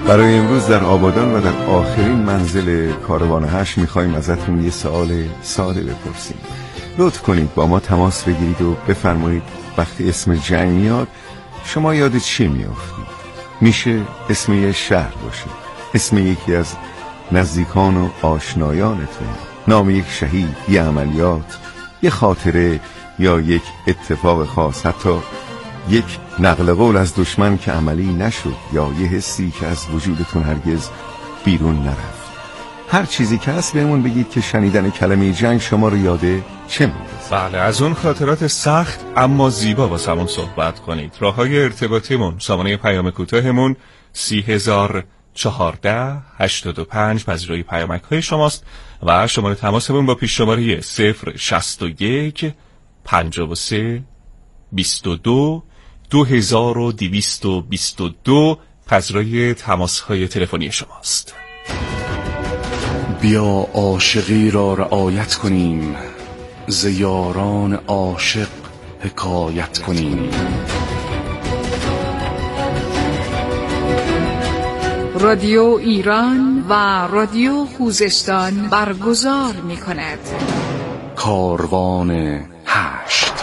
برای امروز در آبادان و در آخرین منزل کاروان 8 میخوایم ازتون یه سوال ساده بپرسیم. لطف کنید با ما تماس بگیرید و بفرمایید وقتی اسم جنگ میاد شما یاد چی میافتید؟ میشه اسم یه شهر باشه، اسم یکی از نزدیکان و آشنایانتون، نام یک شهید، یه عملیات، یه خاطره یا یک اتفاق خاص، حتی یک نقل قول از دشمن که عملی نشد یا یه حسی که از وجودتون هرگز بیرون نرفت. هر چیزی که هست بهمون بگید که شنیدن کلمه جنگ شما رو یاده چه میندازه. بله، از اون خاطرات سخت اما زیبا با همون صحبت کنید. راههای ارتباطیمون، سامانه پیام کوتاهمون 301485 پذیرای پیامک های شماست و شماره تماسمون با پیش شماره 061 53 22 2222 پذیرای تماس های تلفنی شماست. بیا عاشقی را رعایت کنیم، ز یاران عاشق حکایت کنیم. رادیو ایران و رادیو خوزستان برگزار می کند کاروان 8.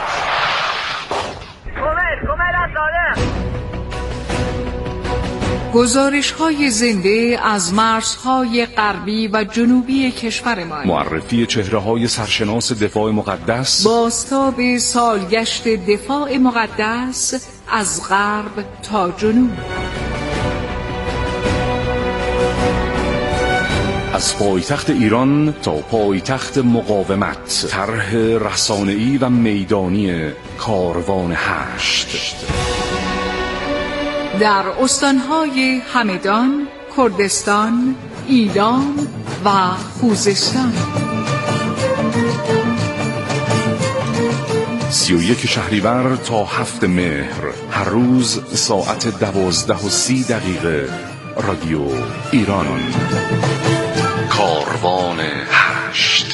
گزارش‌های زنده از مرزهای غربی و جنوبی کشورمان، معرفی چهره‌های سرشناس دفاع مقدس، بازتاب سالگشت دفاع مقدس از غرب تا جنوب، از پایتخت ایران تا پایتخت مقاومت، طرح رسانه‌ای و میدانی کاروان 8 در استانهای همدان، کردستان، ایلام و خوزستان. 31 شهریور تا 7 مهر، هر روز ساعت 12:30 رادیو ایران. کاروان 8.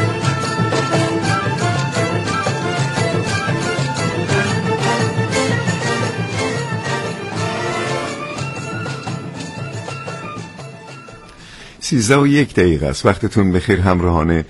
سیزده و یک دقیقه است. وقتتون بخیر همراهان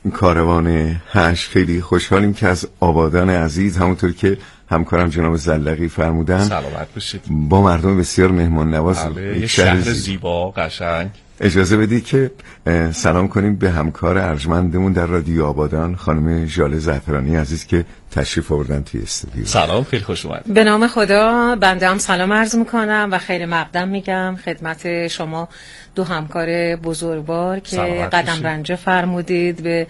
کاروان 8. خیلی خوشحالیم که از آبادان عزیز، همونطور که همکارم جناب زلقی فرمودن، سلامت باشید، با مردم بسیار مهمان نواز، یه شهر زیبا قشنگ. اجازه بدید که سلام کنیم به همکار ارجمندمون در رادیو آبادان، خانم ژاله زعفرانی عزیز که تشریف آوردن توی استودیو. سلام، خیلی خوش اومد. به نام خدا بنده هم سلام عرض میکنم و خیر مقدم میگم خدمت شما دو همکار بزرگوار که قدم رنجه فرمودید به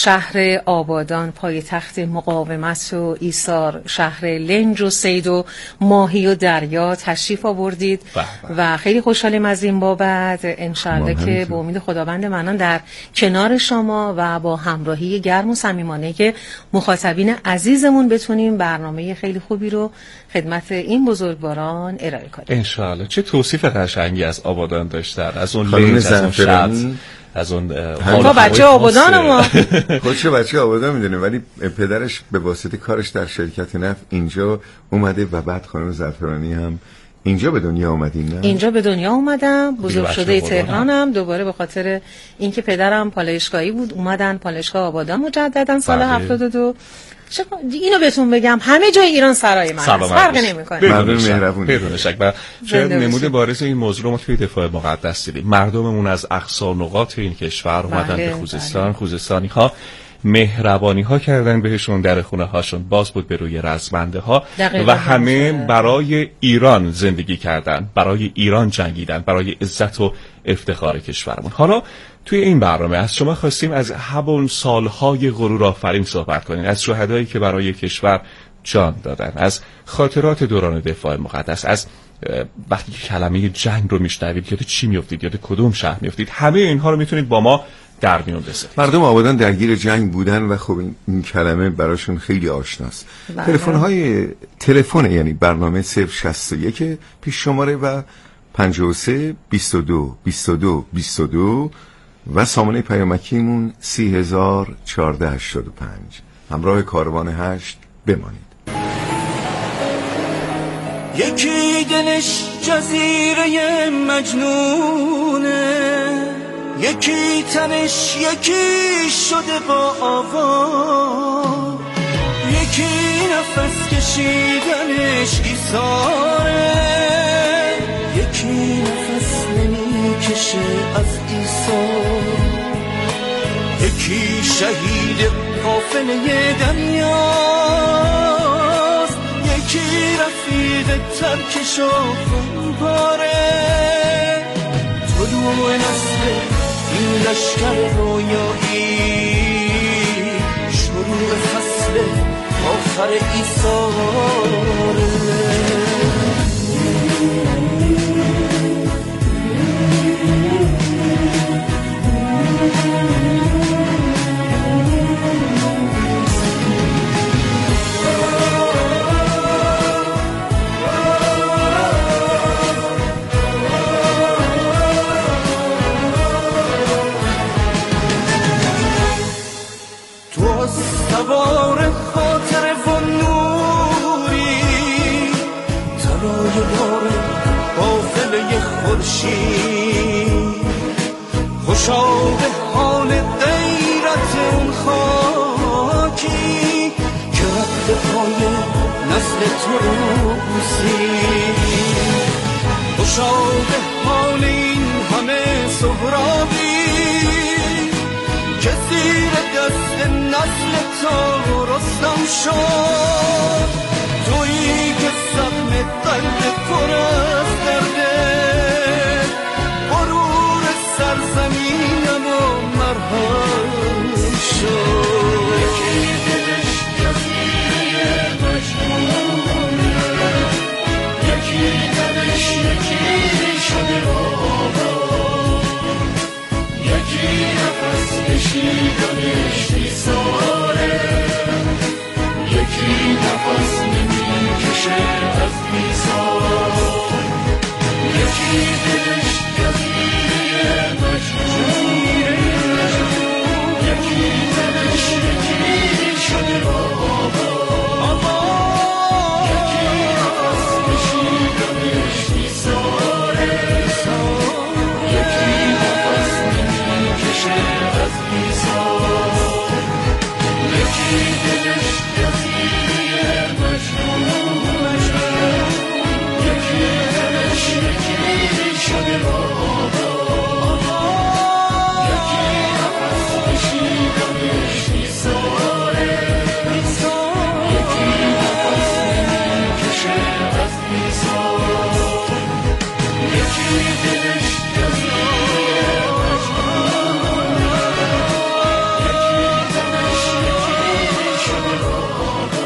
شهر آبادان، پایتخت مقاومت و ایثار، شهر لنج و صید و ماهی و دریا تشریف آوردید و خیلی خوشحالیم از این بابت. انشالله که به امید خداوند منان در کنار شما و با همراهی گرم و صمیمانه که مخاطبین عزیزمون بتونیم برنامه خیلی خوبی رو خدمت این بزرگواران ارائه کنیم انشالله. چه توصیف قشنگی از آبادان داشتن، از اون لنج، از اون شط، از اون ما بچه آبادان، ما خودش بچه آبادان میدونه، ولی پدرش به واسطه کارش در شرکت نفت اینجا اومده و بعد خانم زعفرانی هم اینجا به دنیا اومدین. نه اینجا به دنیا اومدم، بزرگ شده تهرانم. دوباره به خاطر اینکه پدرم پالایشگاهی بود اومدن پالایشگاه آبادان مجددا سال 72. اینو بهتون بگم همه جای ایران سرای من فرق نمیکنه. مردم مهربون بدون شک. و شاید نمود بارز این موضوع ما توی دفاع مقدس دیدیم. مردممون از اقصا نقاط این کشور اومدن به خوزستان. خوزستانی ها مهربانی ها کردن بهشون، در خونه هاشون باز بود به روی رزمنده ها و همه برای ایران زندگی کردن، برای ایران جنگیدن، برای عزت و افتخار کشورمون. حالا توی این برنامه از شما خواستیم از همون سالهای غرور آفرین صحبت کنین، از شهدایی که برای کشور جان دادن، از خاطرات دوران دفاع مقدس، از وقتی که کلمه جنگ رو میشنوید یاد چی میافتید، یاد کدوم شهر میافتید. همه اینها رو میتونید با ما در میون بذارید. مردم آبادان درگیر جنگ بودن و خب این کلمه براشون خیلی آشناست. تلفن یعنی برنامه 061 پیش شماره و 53 22 22 22 و سامانه پیامکیمون 301485. همراه کاروان 8 بمانید. یکی دلش جزیره مجنونه، یکی تنش یکی شده با آوا، یکی نفس کشیدنش ایثاره، یکی نفس نمیکشه از ایثار، یکی شهید قافله دنیاست، یکی رفیق ترکش و خونپاره. طلوع نسل این لشکر رویایی، شروع فصل آخر ایثاره. سوار خاطر و نوری، ترای بار قافله خورشید، خوشا به حال غیرت اون خاکی که رد پای نسل تو رو بوسید، خوشا به حال این همه سهرابی که زیر دست نسل تو رستم شد، تویی که زخم قلب پر از درده، غرور سرزمینم و مرهم شد. یکی دلش جزیره مجنونه، یکی دلش یکی شده بابا، یکی نفس کشیدنش ایثاره، یکی نفس نمیکشه از ایثار، یکی دلش جزیره مجنونه، یکی دلش یکی شده بابا، یکی نفس کشیدنش ایثاره، یکی نفس نمیکشه از ایثار، یکی دلش جزیره مجنونه، یکی دلش یکی شده بابا، یکی نفس کشیدنش ایثاره، یکی نفس نمیکشه از ایثار، یکی دلش جزیره مجنونه، یکی دلش یکی شده بابا،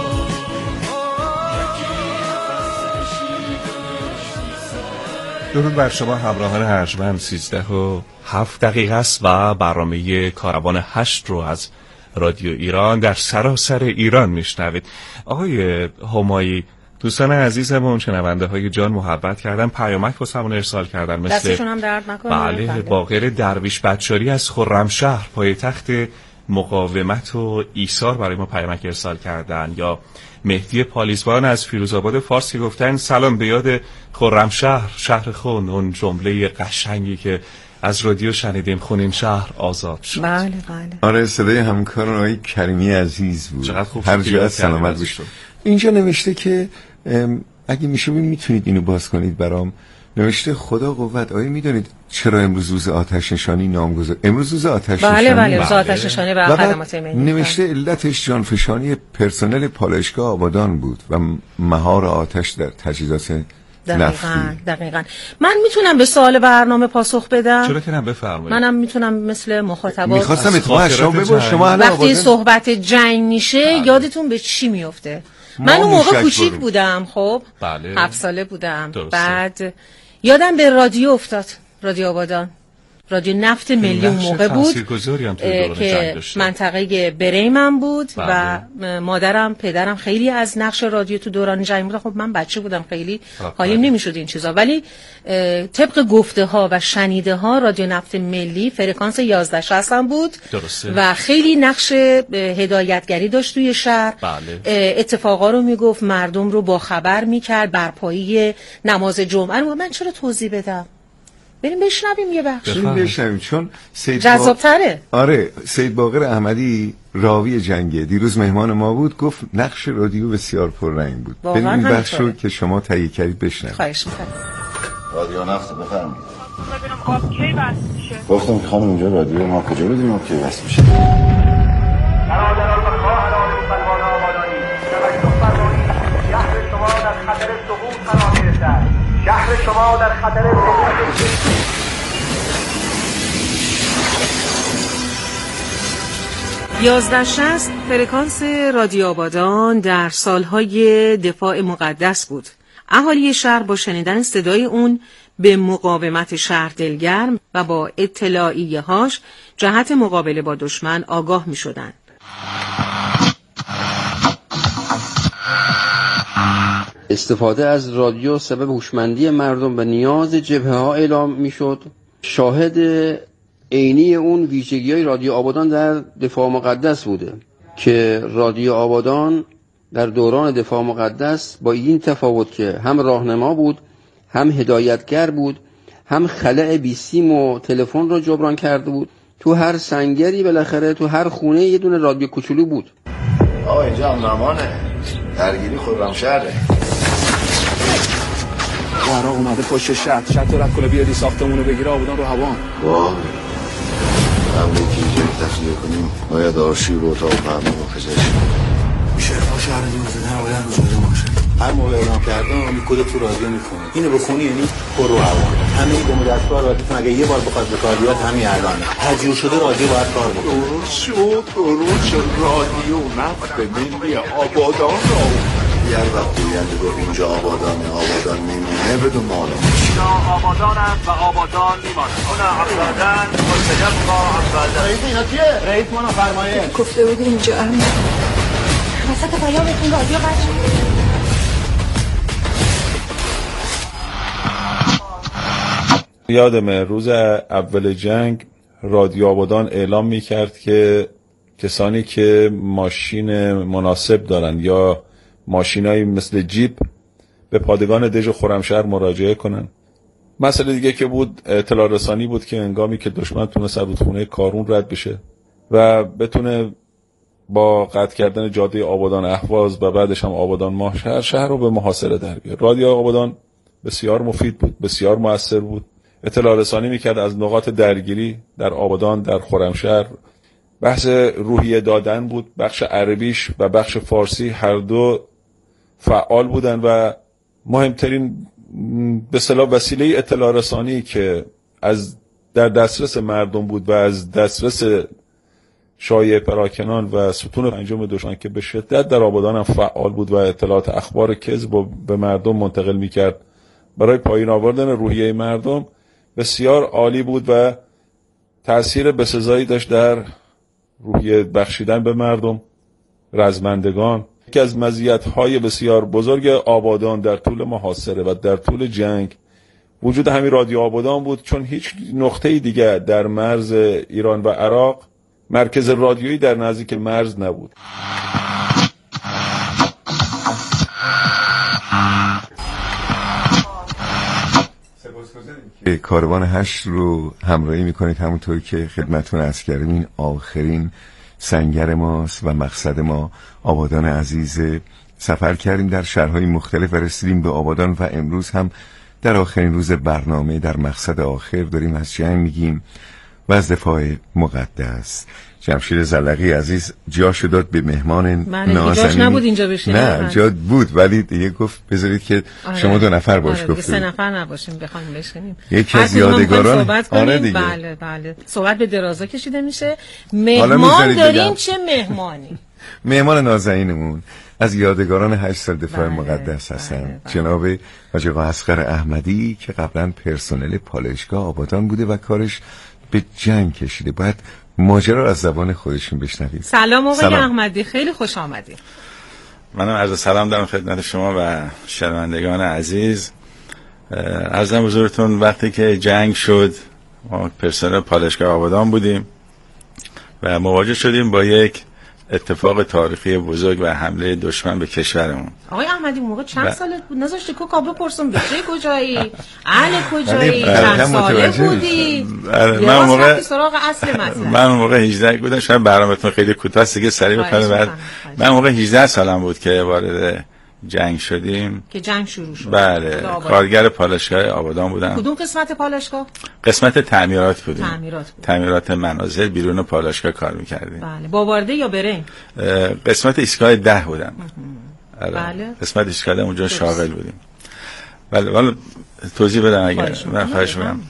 یکی نفس کشیدنش ایثاره. درود بر شما همراهان ارجمند. 13:07 است و برنامه کاروان 8 رو از رادیو ایران در سراسر ایران میشنوید. آقای همایی، دوستان عزیزمون، شنونده های جان محبت کردن، پیامک واسمون ارسال کردن، مثل دستشون هم درد نکنه. بله، باقر درویش بچاری از خرمشهر، پایتخت مقاومت و ایثار، برای ما پیامک ارسال کردن. یا مهدی پالیزبان از فیروزآباد فارس که گفتن سلام به یاد خرمشهر، شهر خون، اون جمله قشنگی که از رادیو شنیدیم، خونین شهر آزاد شد. بله بله. آره، صدای همکاران آقای کریمی عزیز بود. چقدر خوب هر جا سلامت باشید. اینجا نوشته که اگه میشه میتونید اینو باز کنید برام. نوشته خدا قوت. آیا میدونید چرا امروز روز آتش نشانی نامگذاری؟ امروز روز آتش نشانی. بله روز آتش نشانی و خدمات ایمنی. نوشته علتش جانفشانی پرسنل پالایشگاه آبادان بود و مهار آتش در تجهیزات دقیقاً. من میتونم به سوال برنامه پاسخ بدم؟ چرا که نه، بفرمایید. منم میتونم مثل مخاطبات میخواستم اتفاقا شما وقتی صحبت جنگ میشه یادتون به چی میفته؟ من اون موقع کوچیک بودم، خب بله. 7 ساله بودم. درسته. بعد یادم به رادیو افتاد، رادیو آبادان. رادیو نفت ملی اون موقع بود که منطقه بریمن بود و مادرم پدرم خیلی از نقش رادیو تو دوران جنگ بود. خب من بچه بودم، خیلی حالیم نمیشد این چیزا، ولی طبق گفته ها و شنیده ها رادیو نفت ملی فرکانس 1160 هم بود. درسته. و خیلی نقش هدایتگری داشت توی شهر. بله. اتفاقا رو میگفت، مردم رو با خبر میکرد، برپایی نماز جمعه رو. من چرا توضیح بدم؟ بریم بشنویم یه بخش. بشنویم چون جذاب‌تره. آره، سید باقر احمدی راوی جنگه دیروز مهمان ما بود، گفت نقش رادیو بسیار پررنگ بود. بریم این بخش رو که شما تهیه کردید بشنویم. خواهش می‌کنم. رادیو نفت بفرمایید. ببینم آب کی وصل میشه؟ گفتم که خانم اینجا رادیو ما کجا بدونیم آب کی وصل میشه؟ برادران و خواهران مسلمان آبادانی، توجه فرمایید، شهر شما در خطر سقوط قرار گرفته است. شهر شما در خطر سقوط. 1160 فرکانس رادیو آبادان در سالهای دفاع مقدس بود. اهالی شهر با شنیدن صدای اون به مقاومت شهر دلگرم و با اطلاعیه‌هاش جهت مقابله با دشمن آگاه می شدن. استفاده از رادیو سبب هوشمندی مردم و نیاز جبهه‌ها اعلام میشد. شاهد عینی اون ویژگی‌های رادیو آبادان در دفاع مقدس بوده که رادیو آبادان در دوران دفاع مقدس با این تفاوت که هم راهنما بود، هم هدایتگر بود، هم خلأ بیسیم و تلفن رو جبران کرده بود. تو هر سنگری بالاخره تو هر خونه یه دونه رادیو کوچولو بود. آقا اینجا امنمانه، درگیری خرمشهره. عراق اومده پشت شهر رد کنه بیادی ساختمونو بگیره آبادان رو هوان. واه قبل که اینجا تخلیه کنیم باید آرشیو رو اتاق فرمان و پزشک شرفا شهر دوزده نباید روزده باشه. هر موقع اعلام کردن این کد تو رادیو میکنه، اینو بخونی یعنی پر رو هوان. همه این دمو دستگاه رادیوتون اگه یه بار بخواد به کار بیاد همین الانه. تجربه شده رادیو باید کار بکنه. درود شد رادیو نفت ملی آبادان رو یه وقتی یعنی گفت اینجا آبادان میمونه بدون معلوم اینجا آبادان است و آبادان میمانه. اون افرادن مستجب با افرادن. رئیس اینا کیه؟ رئیس مانا فرمایه گفته بود اینجا امن وسط پیامتون رادیو قطع شد. یادمه روز اول جنگ رادیو آبادان اعلام میکرد که کسانی که ماشین مناسب دارن یا ماشینایی مثل جیپ به پادگان دژ و خرمشهر مراجعه کنن. مسئله دیگه که بود اطلاع رسانی بود که هنگامی که دشمن تونست از رودخونه کارون رد بشه و بتونه با قطع کردن جاده آبادان اهواز و بعدش هم آبادان ماهشهر شهر رو به محاصره در بیاره. رادیو آبادان بسیار مفید بود، بسیار مؤثر بود. اطلاع رسانی میکرد از نقاط درگیری در آبادان، در خرمشهر. بحث روحیه دادن بود، بخش عربیش و بخش فارسی هر دو فعال بودن و مهمترین به اصطلاح وسیله اطلاع رسانی که از در دسترس مردم بود و از دسترس شایعه پراکنان و ستون پنجم دشمن که به شدت در آبادان هم فعال بود و اطلاعات اخبار کذب به مردم منتقل میکرد برای پایین آوردن روحیه مردم بسیار عالی بود و تأثیر بسزایی داشت در روحیه بخشیدن به مردم، رزمندگان. یکی از مزیت‌های بسیار بزرگ آبادان در طول محاصره و در طول جنگ وجود همین رادیو آبادان بود، چون هیچ نقطه دیگه در مرز ایران و عراق مرکز رادیویی در نزدیک مرز نبود. کاروان 8 رو همراهی میکنید. همونطور که خدمتتون عرض کردیم این آخرین سنگر ماست و مقصد ما آبادان عزیز. سفر کردیم در شهرهای مختلف و رسیدیم به آبادان و امروز هم در آخرین روز برنامه در مقصد آخر داریم از جنگ میگیم و از دفاع مقدس. جمشید زلقی عزیز جاشو داد به مهمان نازنین. جاش نبود اینجا بشینیم. نه جا بود ولی دیگه گفت بذارید که شما دو نفر باش گفتید. 3 نفر نباشیم بخوایم بشینیم. یکی از یادگاران دیگه. بله صحبت به درازا کشیده میشه. مهمان داریم چه مهمانی؟ مهمان نازنینمون از یادگاران 8 سال دفاع مقدس هستن جناب حاج آقا اصغر احمدی که قبلا پرسنل پالایشگاه آبادان بوده و کارش به جنگ کشیده. باید ماجرا رو از زبان خودشون بشنوید. سلام آقای احمدی، خیلی خوش آمدید. منم عرض سلام دارم خدمت شما و شنوندگان عزیز. عرضم حضورتون وقتی که جنگ شد ما پرسنل پالایشگاه آبادان بودیم و مواجه شدیم با یک اتفاق تاریخی بزرگ و حمله دشمن به کشورمون. آقای احمدی موقع چند سالت بود؟ نذاشتی که کابل پرسم بچه کجایی؟ اهل کجایی؟ چند ساله بودی؟ من موقع سراغ اصل مطلب. من موقع 18 بودم، شاید برنامه‌تون خیلی کوتاه است دیگه سریع بکنم. بعد من موقع 18 سالم بود که وارد جنگ شدیم. که جنگ شروع شد. بله، کارگر پالایشگاه آبادان بودم. کدوم قسمت پالایشگاه؟ قسمت تعمیرات بودیم. تعمیرات منازل بیرون پالایشگاه کار می‌کردیم. بله. باوارده یا برنگ؟ قسمت ایستگاه 10 بودم. بله. قسمت ایستگاه اونجا شاغل بودیم. بله، حالا توضیح بدم اگر من خواهش می‌کنم.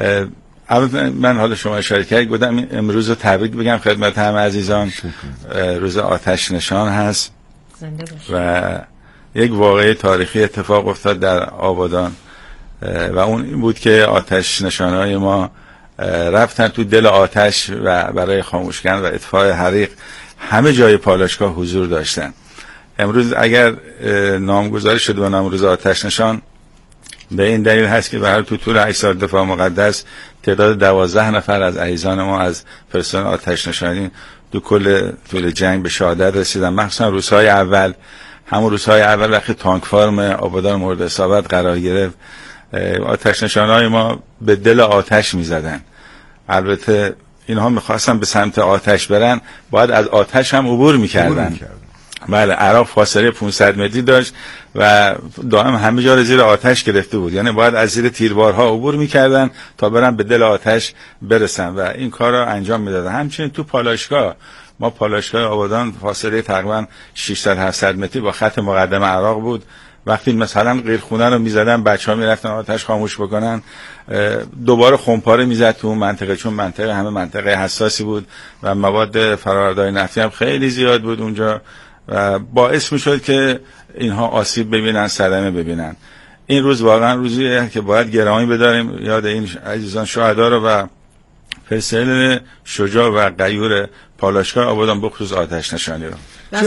من حالا شما اشاره کردید، گفتم امروز رو تبریک بگم خدمت همه عزیزان. روز آتش نشان هست. زنده باش. و یک واقعه تاریخی اتفاق افتاد در آبادان و اون این بود که آتش نشانهای ما رفتن تو دل آتش و برای خاموش کردن و اطفاء حریق همه جای پالایشگاه حضور داشتن. امروز اگر نامگذاری شده به نام روز آتش نشان به این دلیل هست که به هر طول 8 سال دفاع مقدس تعداد 12 نفر از عزیزان ما از پرسنل آتش نشانی دو کل طول جنگ به شهادت رسیدن. مخصوصا روزهای اول، همون روزهای اول وقتی تانک فارم آبادان مورد اصابت قرار گرفت، آتش نشانهای ما به دل آتش می زدن. البته اینها میخواستن به سمت آتش برن، باید از آتش هم عبور میکردن. بله، عراق فاصله 500 متری داشت و دائم همه جا رو زیر آتش گرفته بود، یعنی باید از زیر تیربارها عبور میکردن تا برن به دل آتش برسن و این کار رو انجام میدادن. همچنین تو پالایشگاه ما، پالایشگاه آبادان فاصله تقریبا 600-700 متری با خط مقدم عراق بود. وقتی مثلا قیرخونه رو میزدن، بچه‌ها میرفتن آتش خاموش بکنن، دوباره خمپاره میزد تو اون منطقه، چون منطقه همه منطقه حساسی بود و مواد فرآوردهای نفتی هم خیلی زیاد بود اونجا و باعث میشد که اینها آسیب ببینن، صدمه ببینن. این روز واقعا روزیه که باید گرامی بداریم یاد این عزیزان شهدا رو و پرسنل شجاع و غیور پالایشگاه آبادان بخصوص آتش نشانی رو.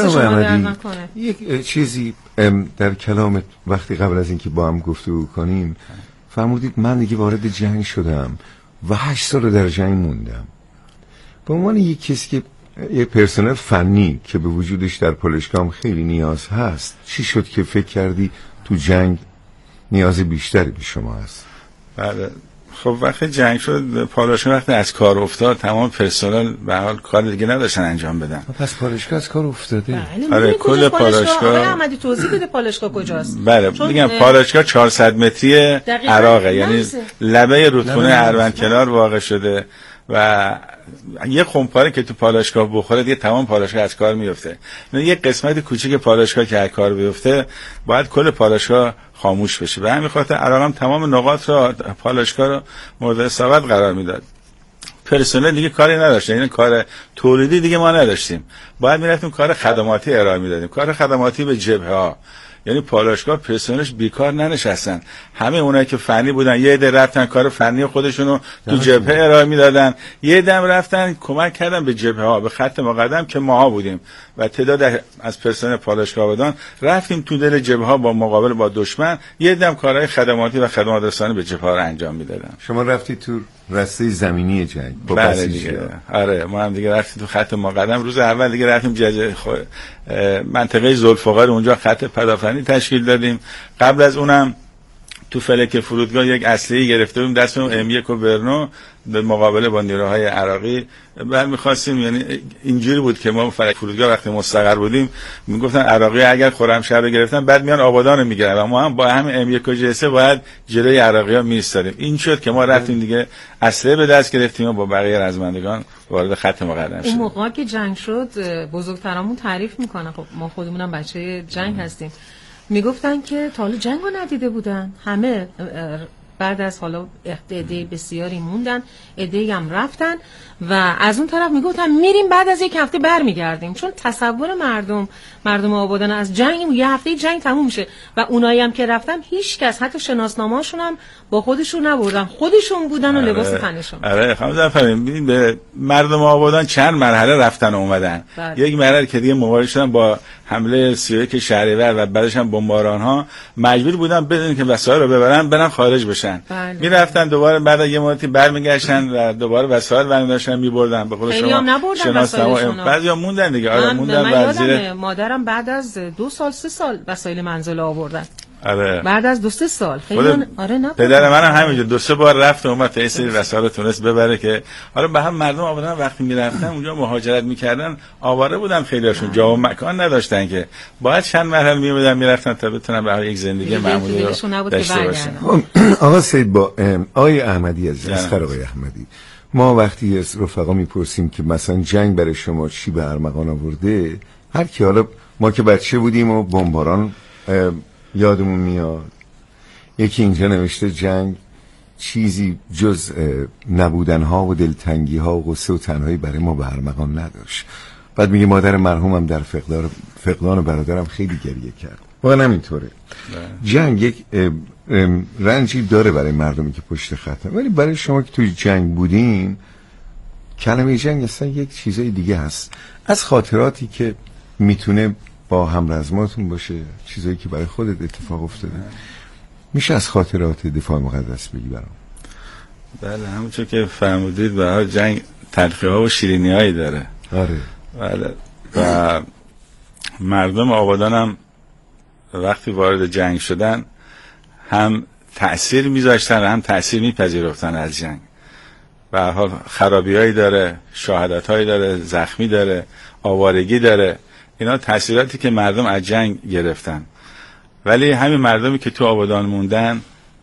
یک چیزی در کلام وقتی قبل از اینکه با هم گفتگو کنیم فرمودید من دیگه وارد جنگ شدم و 8 سال در جنگ موندم. به عنوان یک کسی که یک پرسنل فنی که به وجودش در پالایشگاه خیلی نیاز هست، چی شد که فکر کردی تو جنگ نیاز بیشتری به شما هست؟ بله، خب وقتی جنگ شد پالایشگاه وقتی از کار افتاد تمام پرسنل به حال کار دیگه نداشتن انجام بدن. پس پالایشگاه از کار افتاده. آره، کل پالایشگاه. احمدی توضیح بده پالایشگاه کجاست؟ بله، میگم پالایشگاه 400 متری عراقه، یعنی لبه رودخونه اروند کنار واقع شده و یه خمپاره که تو پالایشگاه بخوره دیگه تمام پالایشگاه از کار میفته. یه قسمت کوچیک پالایشگاه که از کار بیفته باید کل پالایشگاه خاموش بشه. به همین خاطر عراق هم تمام نقاط رو پالایشگاه رو مورد اصابت قرار میداد. پرسنل دیگه کاری نداشت، یعنی کار تولیدی دیگه ما نداشتیم، باید میرفتیم کار خدماتی ارائه میدادیم، کار خدماتی به جبهه ها. یعنی پالایشگاه پرسنلش بیکار ننشستن، همه اونایی که فنی بودن یه عده رفتن کار فنی خودشونو تو جبهه ارائه میدادن، یه عده رفتن کمک کردن به جبهه ها، به خط مقدم که ماها بودیم و تعداد از پرسنل پالایشگاه آبادان رفتیم تو دل جبهه ها با مقابل با دشمن، یه عده کارهای خدماتی و خدمات رسانی به جبهه ها رو انجام میدادن. شما رفتی تو رسته زمینی جنگ با بله دیگه. آره، ما هم دیگه رفتیم تو خط مقدم. روز اول دیگه رفتیم منطقه ذوالفقار، اونجا خط پدافندی تشکیل دادیم. قبل از اونم تو فلک فرودگاه یک اسلحه گرفته بودیم دستمون M1 و برنو به مقابله با نیروهای عراقی. بعد می‌خواستیم، یعنی اینجوری بود که ما فلک فرودگاه وقتی مستقر بودیم میگفتن عراقی اگر خرمشهر رو گرفتن بعد میان آبادان رو میگیرن و ما هم با همین M1 و جسه باید جلوی عراقی‌ها می‌ایستادیم. این شد که ما رفتیم دیگه اسلحه به دست گرفتیم و با بقیه رزمندگان وارد خط مقدم شدیم. اون موقع که جنگ شد بزرگترامون تعریف میکنن، خب ما خودمونم بچه جنگ هستیم، میگفتن که تا حالا جنگو ندیده بودن، همه بعد از حالا عده بسیاری موندن، عده‌ای هم رفتن و از اون طرف میگفتن میریم بعد از یک هفته برمیگردیم، چون تصور مردم آبادان از جنگ یه هفته جنگ تموم میشه و اونایی هم که رفتن هیچ کس حتی شناسنامه‌هاشون هم با خودشون نبردن، خودشون بودن و لباس تنشون. آره خانم ظفرین، به مردم آبادان چند مرحله رفتن و اومدن. یک مرحله که دیگه مواجه شدن با حمله 31 شهریور و بعدش هم بمباران‌ها، مجبور بودن بدون که وسایل رو ببرن برن خارج بشن. میرفتن دوباره بعد از یه مدتی برمیگشتن و دوباره وسایل برمی‌داشتن می‌بردن. به قول شما شناسنامه بعضیا موندن دیگه. آره موندن. من مادرم بعد از 2 سال 3 سال وسایل منزل آوردن. آره بعد از 2-3 سال خیلی آره نه پدر منم همینجور 2-3 بار رفت و اومد تا این سری وسایل تونست ببره که حالا به هم مردم آبادان وقتی میرفتن اونجا مهاجرت میکردن آواره بودن، خیلیاشون جا و مکان نداشتن که باید چند مرحله میومدن میرفتن تا بتونن به یک زندگی معمولی رو داشته باشن. آقا سید با آقای احمدی از آقای احمدی، ما وقتی از رفقا میپرسیم که مثلا جنگ برای شما چی به ارمغان آورده، هر کی، حالا ما که بچه بودیم و بمباران یادمون میاد، یکی اینجا نوشته جنگ چیزی جز نبودنها و دلتنگیها و غصه و تنهایی برای ما به ارمغان نداشت. بعد میگه مادر مرحومم در فقدان برادرم خیلی گریه کرد. واقعا همینطوره. جنگ یک رنجی داره برای مردمی که پشت خطن، ولی برای شما که توی جنگ بودین کلمه جنگ اصلا یک چیزای دیگه هست. از خاطراتی که میتونه با همرزماتون باشه، چیزایی که برای خودت اتفاق افتاده، میشه از خاطرات دفاع مقدس بگی برام؟ بله همونطور که فرمودید به هر جنگ تلخی‌ها و شیرینی‌هایی داره. آره بله. و مردم آبادان هم وقتی وارد جنگ شدن هم تأثیر میذاشتن هم تأثیر میپذیرفتن از جنگ. به هر حال خرابی‌هایی داره، شهادت‌هایی داره، زخمی داره، آوارگی داره. اینا تأثیراتی که مردم از جنگ گرفتن. ولی همین مردمی که تو آبادان موندن،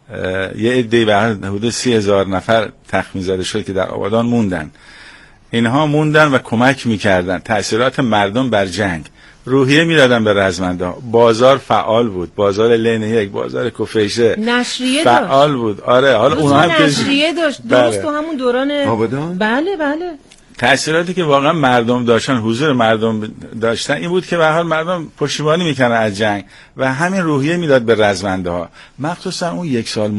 یه عده‌ای به حدود 30,000 نفر تخمین زده شد که در آبادان موندن. اینها موندن و کمک میکردن. تأثیرات مردم بر جنگ، روحیه میدادن به رزمنده. بازار فعال بود، بازار لین یک، بازار کفیشه نشریه فعال بود. آره حالا اونها هم نشریه داشت درست تو همون دوران آبادان. بله بله. تأثیراتی که واقعا مردم داشتن، حضور مردم داشتن، این بود که به هر حال مردم پشتیبانی میکنن از جنگ و همین روحیه میداد به رزمنده ها. مخصوصا اون 1 سال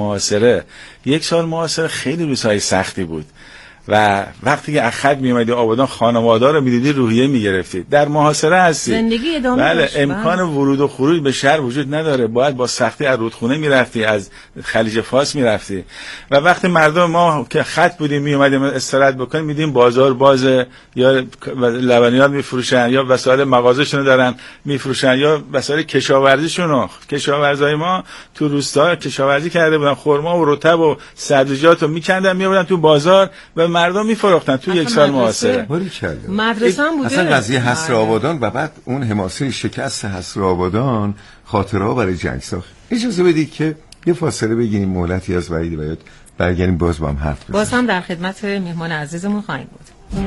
محاصره خیلی روزهای سختی بود و وقتی که اخد میومدی آبادان خانواده رو میدیدی روحیه میگرفتی. در محاصره هستی، زندگی ادامه بله امکان ورود و خروج به شهر وجود نداره، باید با سختی از رودخونه میرفتی، از خلیج فارس میرفتی و وقتی مردم ما که خط بودیم میومدیم استراحت بکنیم میدیم بازار بازه، یا لبنیات میفروشن یا وسایل مغازه‌شون دارن میفروشن یا وسایل کشاورزیشون. کشاورزای ما تو روستا کشاورزی کرده بودن، خرما و رطب و سبزیجات رو میکندن میآوردن تو بازار و مردم میفروختن تو 1 سال محاصره. مدرسه هم بوده. اصلا قضیه حصر آبادان و بعد اون حماسه شکست حصر آبادان خاطره ها برای جنگ ساخت. اجازه بدید که یه فاصله بگیریم، مهلتی از وحید بیات برگردیم باز با هم حرف بزنیم. باز هم در خدمت مهمان عزیزمون خواهیم بود.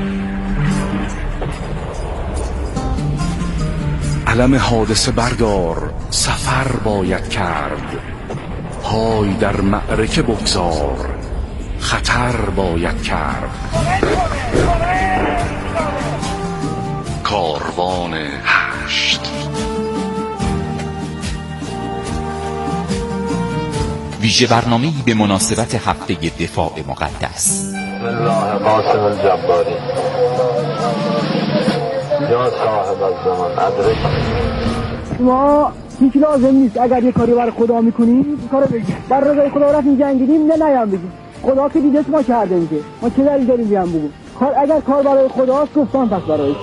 علم حادثه بردار، سفر باید کرد، پای در معرکه بگذار، خطر باید کرد. کاروان 8 ویژه برنامه‌ای به مناسبت هفته دفاع مقدس. بسم الله قاسم الجباری یا صاحب الزمان ادرک. ما هیچ لازم نیست اگر یه کاری برای خدا میکنیم کارو بگیم، بر رضای خدا رفتیم جنگیدیم نه نیام بگیم خدا که دیدست ما کرده میگه ما چه دلیل داریم بیام بگیم اگر کار برای خداست گفتان پس برای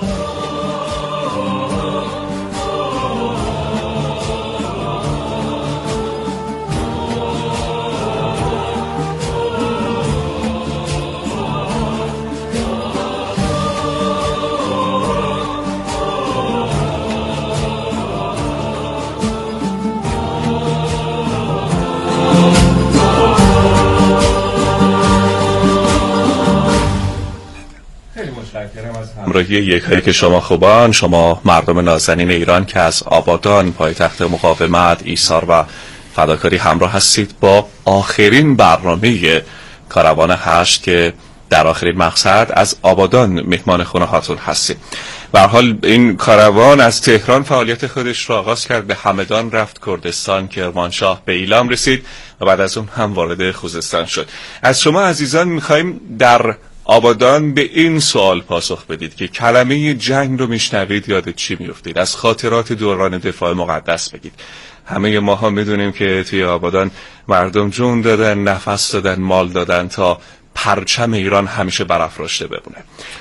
همراهی یکایی که شما خوبان، شما مردم نازنین ایران که از آبادان پایتخت مقاومت، ایثار و فداکاری همراه هستید با آخرین برنامه کاروان 8 که در آخرین مقصد از آبادان مهمان خونه هاتون هستیم. به هر حال این کاروان از تهران فعالیت خودش را آغاز کرد، به همدان رفت، کردستان، کرمانشاه، به ایلام رسید و بعد از اون هم وارد خوزستان شد. از شما عزیزان می‌خوایم در آبادان به این سوال پاسخ بدید که کلمه جنگ رو میشنوید یاد چی میافتید؟ از خاطرات دوران دفاع مقدس بگید. همه ما هم میدونیم که توی آبادان مردم جون دادن، نفس دادن، مال دادن تا پرچم ایران همیشه برافراشته بمونه.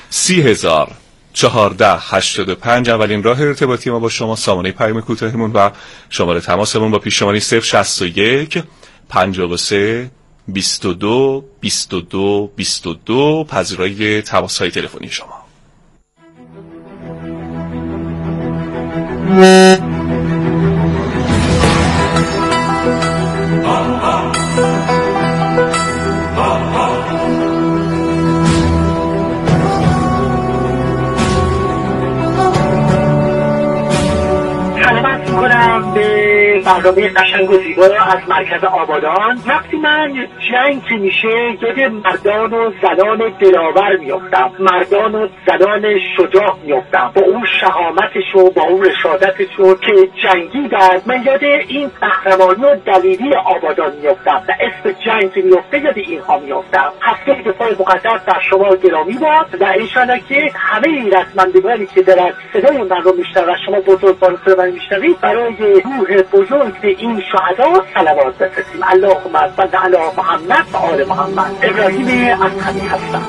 30,01485 اولین راه ارتباطی ما با شما، سامانه پیام کوتاهمون و شماره تماسمون با پیش‌شماره 061 53 22 22 22 پذیرای تماس‌های تلفنی شما. برنامه قشنگ و زیبا از مرکز آبادان. وقتی من جنگ که میشه یاد مردان و زنان دلاور میافتم، مردان و زنان شجاع میافتم، با اون شهامتش و با اون رشادتش که جنگیدن. من یاد این قهرمانی و دلیری آبادان میافتم و اسم جنگ که میفته یاد اینها میافتم. هفته دفاع مقدس در شما گرامی باد و انشاءالله که همه رسمندگانی که در صدای من رو میشنوند و شما بزرگواران رو من میشنوید برای روح بزرگ به این شهدا صلوات بفرستیم. اللهم صل علی محمد و آل محمد. ابراهیم اصحابی هستم.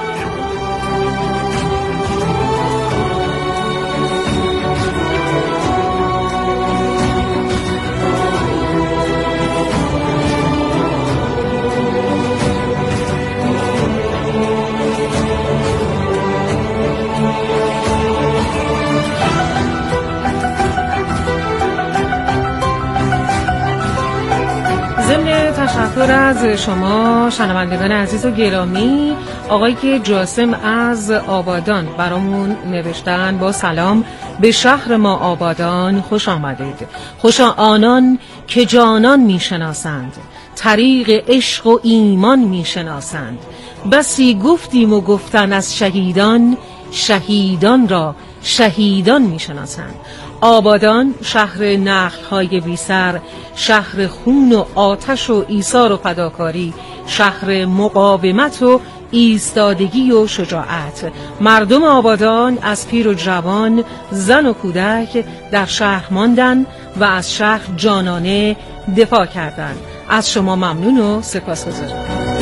تشکر از شما شنوندگان عزیز و گرامی. آقای که جاسم از آبادان برامون نوشتن: با سلام به شهر ما آبادان خوش آمدید. خوش آنان که جانان میشناسند، طریق عشق و ایمان میشناسند. بسی گفتیم و گفتن از شهیدان، شهیدان را شهیدان میشناسند. آبادان شهر نخل‌های بی‌سر، شهر خون و آتش و ایثار و فداکاری، شهر مقاومت و ایستادگی و شجاعت. مردم آبادان از پیر و جوان، زن و کودک در شهر ماندن و از شهر جانانه دفاع کردند. از شما ممنون و سپاسگزارم.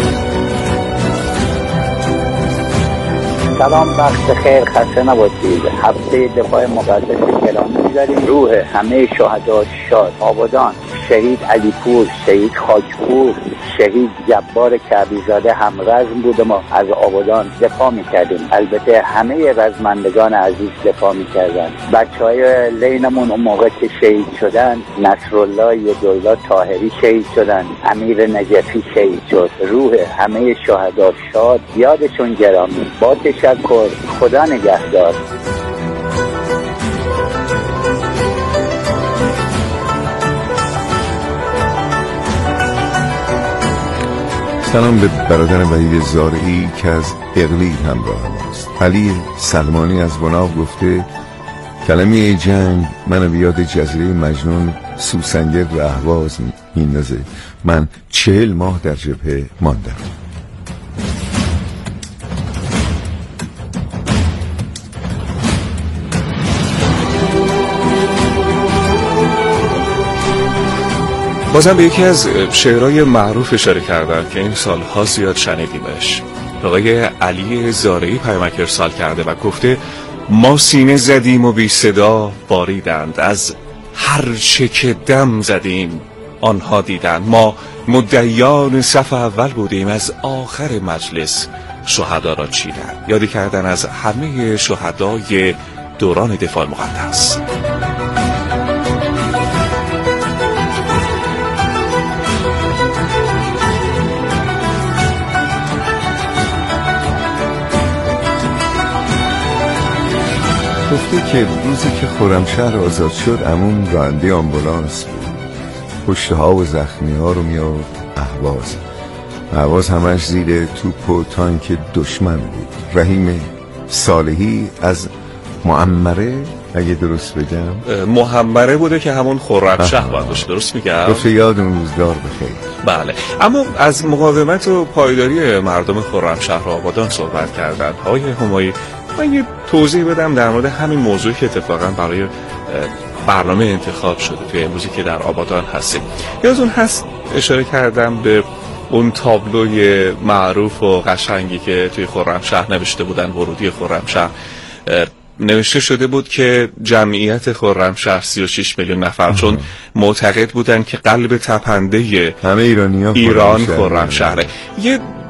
سلام، وقت خیر، خسته نباشید. هفته دفاع مقدس گرامی داریم. روح همه شهدا شاد. آبادان، شهید علیپور، شهید خاکپور، شهید جبار کعبی‌زاده هم رزم بود. ما از آبادان دفاع میکردیم. البته همه رزمندگان عزیز دفاع میکردن. بچهای لینمون اون موقع که شهید شدن، نصرالله یدالله طاهری شهید شدن، امیر نجفی شهید شد. روح همه شهدا شاد، یادشون گرامی. با تشکر، خدا نگهدار. سلام به برادر وحید زارعی که از اقلیل همراه ماست. علی سلمانی از بناو گفته: کلمه جنگ من بیاد جزیره مجنون سوسنگرد و اهواز میندازه. من 40 ماه در جبهه ماندم. بازم به یکی از شعرهای معروف اشاره کردم که این سالها زیاد شنیدیمش. آقای علی زارعی پیامک ارسال کرده و گفته: ما سینه زدیم و بی صدا باریدند، از هر چه که دم زدیم آنها دیدند. ما مدعیان صف اول بودیم، از آخر مجلس شهدا را چیدند. یادی کردن از همه شهدای دوران دفاع مقدس. گفته که روزی که خرمشهر آزاد شد عموم راننده آمبولانس بود. کشته ها و زخمی ها رو میاد اهواز همش زیر توپ و تانک دشمن بود. رحیم صالحی از معمره، اگه درست بگم محمره بوده که همون خرمشهر باید باشه، درست میگم؟ گفته یادون روزگار بخیر. بله، اما از مقاومت و پایداری مردم خرمشهر و آبادان صحبت کردن. آقای همایی، من یه توضیح بدم در مورد همین موضوعی که اتفاقا برای برنامه انتخاب شده توی امروزی که در آبادان هستیم. یادتون هست اشاره کردم به اون تابلوی معروف و قشنگی که توی خرمشهر نوشته بودن، ورودی خرمشهر نوشته شده بود که جمعیت خرمشهر 36 میلیون نفر، چون معتقد بودن که قلب تپنده همه ایران خرمشهره. یه